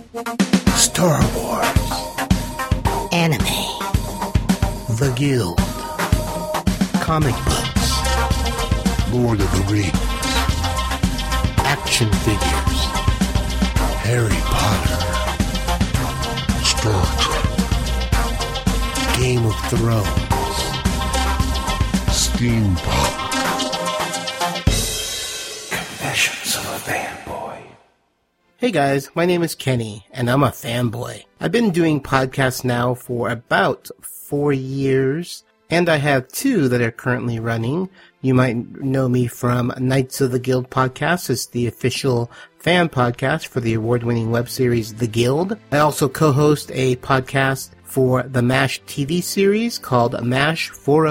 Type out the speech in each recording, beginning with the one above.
Star Wars, Anime, The Guild, comic books, Lord of the Rings, action figures, Harry Potter, Star Trek, Game of Thrones, Steampunk. Confessions of a Fanboy. Hey guys, my name is Kenny, and I'm a fanboy. I've been doing podcasts now for about 4 years, and I have 2 that are currently running. You might know me from Knights of the Guild podcast. It's the official fan podcast for the award-winning web series The Guild. I also co-host a podcast for the MASH TV series called MASH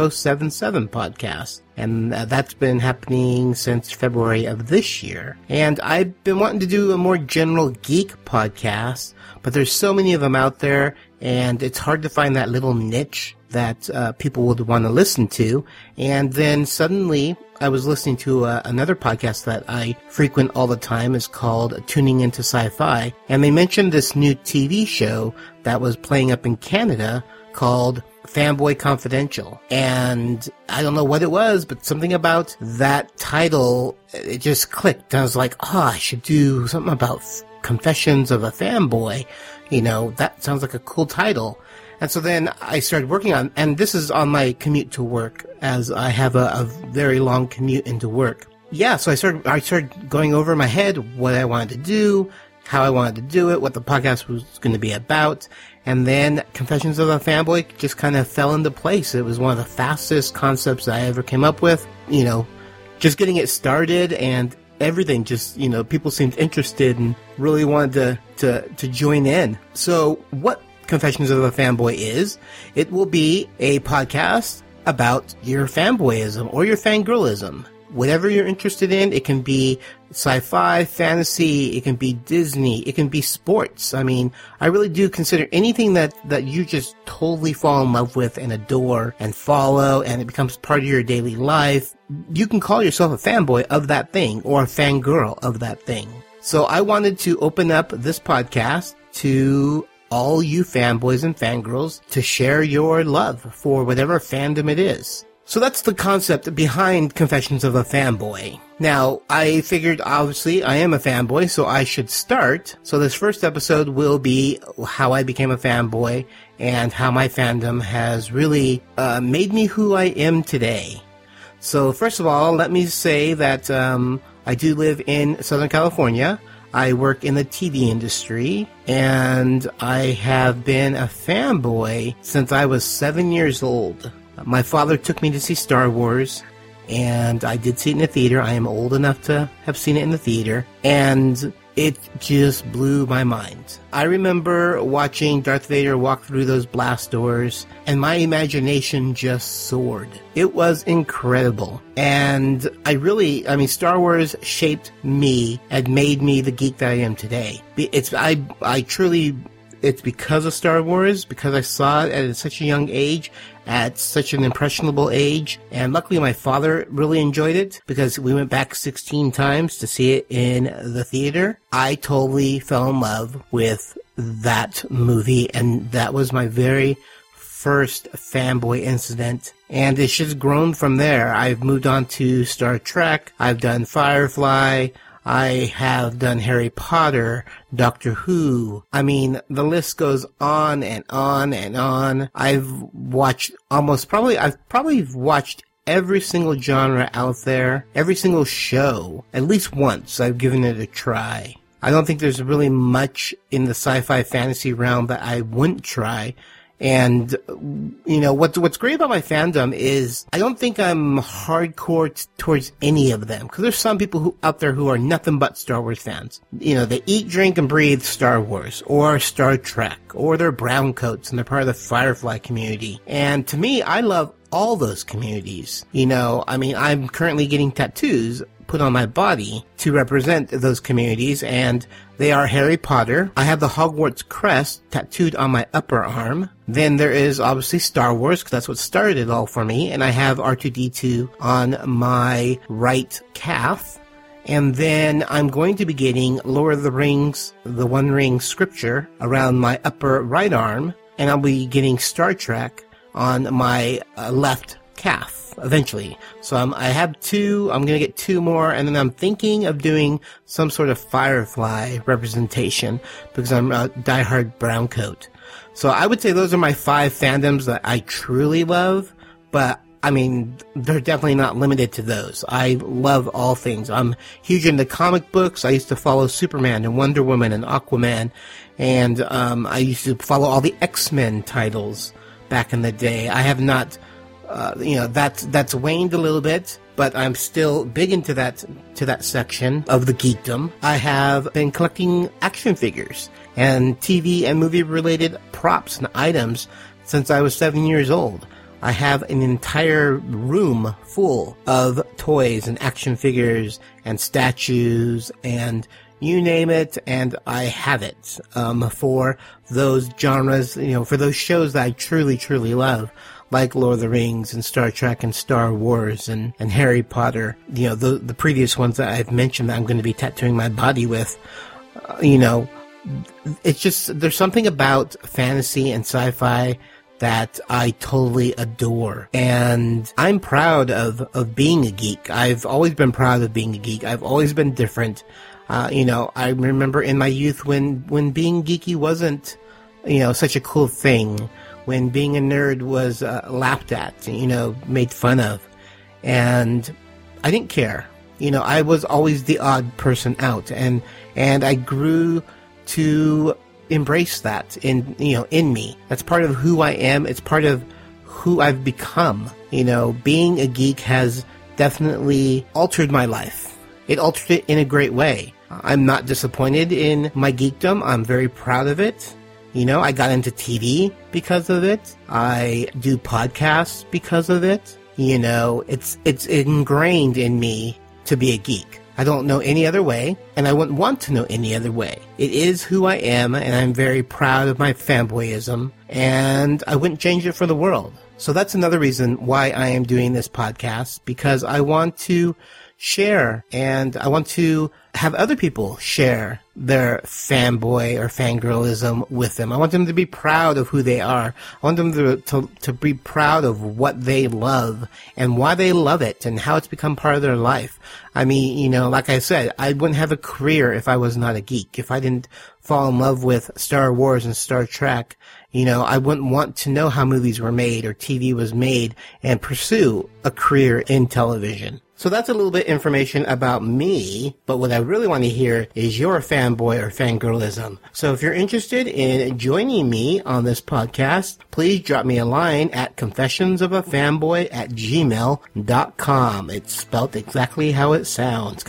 4077 Podcast. And that's been happening since February of this year. And I've been wanting to do a more general geek podcast, but there's so many of them out there, and it's hard to find that little niche that people would want to listen to. And then suddenly I was listening to another podcast that I frequent all the time. Is called Tuning Into Sci-Fi. And they mentioned this new TV show that was playing up in Canada called Fanboy Confidential. And I don't know what it was, but something about that title, it just clicked. I was like, I should do something about Confessions of a Fanboy. You know, that sounds like a cool title. And so then I started working on, and this is on my commute to work, as I have a very long commute into work. Yeah, so I started going over in my head what I wanted to do, how I wanted to do it, what the podcast was going to be about, and then Confessions of a Fanboy just kind of fell into place. It was one of the fastest concepts I ever came up with, you know, just getting it started, and everything just, you know, people seemed interested and really wanted to join in. So what Confessions of a Fanboy is, it will be a podcast about your fanboyism or your fangirlism. Whatever you're interested in, it can be sci-fi, fantasy, it can be Disney, it can be sports. I mean, I really do consider anything that you just totally fall in love with and adore and follow, and it becomes part of your daily life. You can call yourself a fanboy of that thing or a fangirl of that thing. So I wanted to open up this podcast to all you fanboys and fangirls to share your love for whatever fandom it is. So that's the concept behind Confessions of a Fanboy. Now, I figured, obviously, I am a fanboy, so I should start. So this first episode will be how I became a fanboy and how my fandom has really made me who I am today. So first of all, let me say that I do live in Southern California. I work in the TV industry, and I have been a fanboy since I was 7 years old. My father took me to see Star Wars, and I did see it in the theater. I am old enough to have seen it in the theater, and it just blew my mind. I remember watching Darth Vader walk through those blast doors, and my imagination just soared. It was incredible. And Star Wars shaped me and made me the geek that I am today. It's because of Star Wars, because I saw it at such a young age, at such an impressionable age, and luckily my father really enjoyed it, because we went back 16 times to see it in the theater. I totally fell in love with that movie, and that was my very first fanboy incident, and it's just grown from there. I've moved on to Star Trek, I've done Firefly, I have done Harry Potter, Doctor Who. I mean, the list goes on and on and on. I've probably watched every single genre out there, every single show. At least once I've given it a try. I don't think there's really much in the sci-fi fantasy realm that I wouldn't try. And, you know, what's great about my fandom is I don't think I'm hardcore towards any of them. Because there's some people out there who are nothing but Star Wars fans. You know, they eat, drink, and breathe Star Wars or Star Trek, or they're brown coats and they're part of the Firefly community. And to me, I love all those communities. You know, I mean, I'm currently getting tattoos put on my body to represent those communities, and they are Harry Potter. I have the Hogwarts crest tattooed on my upper arm. Then there is obviously Star Wars, because that's what started it all for me, and I have R2-D2 on my right calf. And then I'm going to be getting Lord of the Rings, the One Ring scripture around my upper right arm, and I'll be getting Star Trek on my left calf eventually. So I have two, I'm going to get two more, and then I'm thinking of doing some sort of Firefly representation because I'm a diehard browncoat. So I would say those are my 5 fandoms that I truly love, but I mean, they're definitely not limited to those. I love all things. I'm huge into comic books. I used to follow Superman and Wonder Woman and Aquaman, and I used to follow all the X-Men titles back in the day. I have not, that's waned a little bit, but I'm still big into that section of the geekdom. I have been collecting action figures and TV and movie related props and items since I was 7 years old. I have an entire room full of toys and action figures and statues and you name it, and I have it for those genres, for those shows that I truly, truly love, like Lord of the Rings and Star Trek and Star Wars and Harry Potter. The previous ones that I've mentioned that I'm going to be tattooing my body with, it's just, there's something about fantasy and sci-fi that I totally adore. And I'm proud of being a geek. I've always been proud of being a geek. I've always been different. I remember in my youth when being geeky wasn't, such a cool thing. When being a nerd was laughed at, made fun of. And I didn't care. I was always the odd person out. And I grew to embrace that in me. That's part of who I am. It's part of who I've become. Being a geek has definitely altered my life. It altered it in a great way. I'm not disappointed in my geekdom. I'm very proud of it. I got into TV because of it. I do podcasts because of it. It's ingrained in me to be a geek. I don't know any other way, and I wouldn't want to know any other way. It is who I am, and I'm very proud of my fanboyism, and I wouldn't change it for the world. So that's another reason why I am doing this podcast, because I want to share, and I want to have other people share their fanboy or fangirlism with them. I want them to be proud of who they are. I want them to be proud of what they love and why they love it and how it's become part of their life. I mean, like I said, I wouldn't have a career if I was not a geek. If I didn't fall in love with Star Wars and Star Trek, I wouldn't want to know how movies were made or TV was made and pursue a career in television. So that's a little bit information about me, but what I really want to hear is your fanboy or fangirlism. So if you're interested in joining me on this podcast, please drop me a line at confessionsofafanboy@gmail.com. It's spelled exactly how it sounds.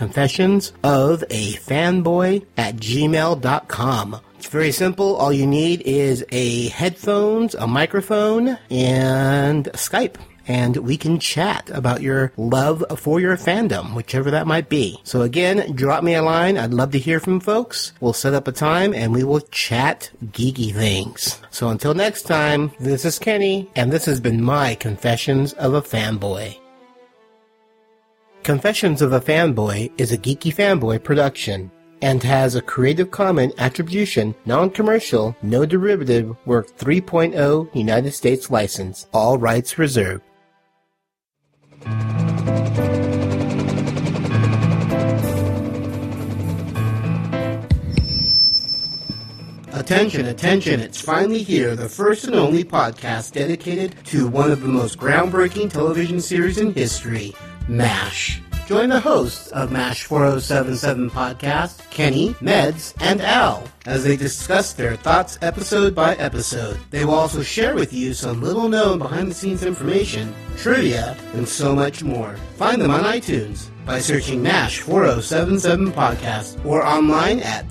confessionsofafanboy@gmail.com. It's very simple. All you need is a headphones, a microphone, and Skype. And we can chat about your love for your fandom, whichever that might be. So again, drop me a line. I'd love to hear from folks. We'll set up a time and we will chat geeky things. So until next time, this is Kenny, and this has been my Confessions of a Fanboy. Confessions of a Fanboy is a Geeky Fanboy production and has a Creative Commons Attribution, Non-Commercial, No Derivative, Work 3.0 United States license. All rights reserved. Attention, attention, it's finally here, the first and only podcast dedicated to one of the most groundbreaking television series in history, MASH. Join the hosts of MASH 4077 podcast, Kenny, Meds, and Al, as they discuss their thoughts episode by episode. They will also share with you some little-known behind-the-scenes information, trivia, and so much more. Find them on iTunes by searching MASH 4077 podcast or online at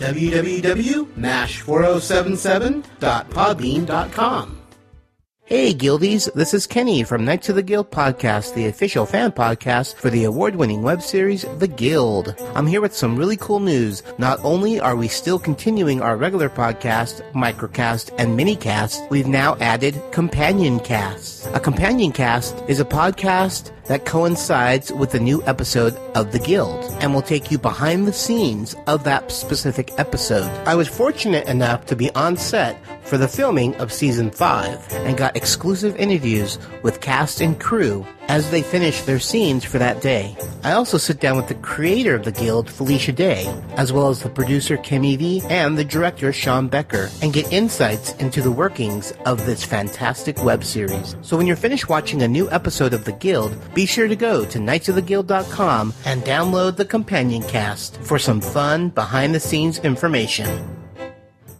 www.mash4077.podbean.com. Hey Guildies, this is Kenny from Knights of the Guild podcast, the official fan podcast for the award-winning web series The Guild. I'm here with some really cool news. Not only are we still continuing our regular podcast, microcast, and minicast, we've now added companion casts. A companion cast is a podcast that coincides with the new episode of The Guild, and will take you behind the scenes of that specific episode. I was fortunate enough to be on set for the filming of Season 5, and got exclusive interviews with cast and crew as they finished their scenes for that day. I also sit down with the creator of The Guild, Felicia Day, as well as the producer Kim Evey and the director Sean Becker, and get insights into the workings of this fantastic web series. So when you're finished watching a new episode of The Guild, be sure to go to knightsoftheguild.com and download the companion cast for some fun behind-the-scenes information.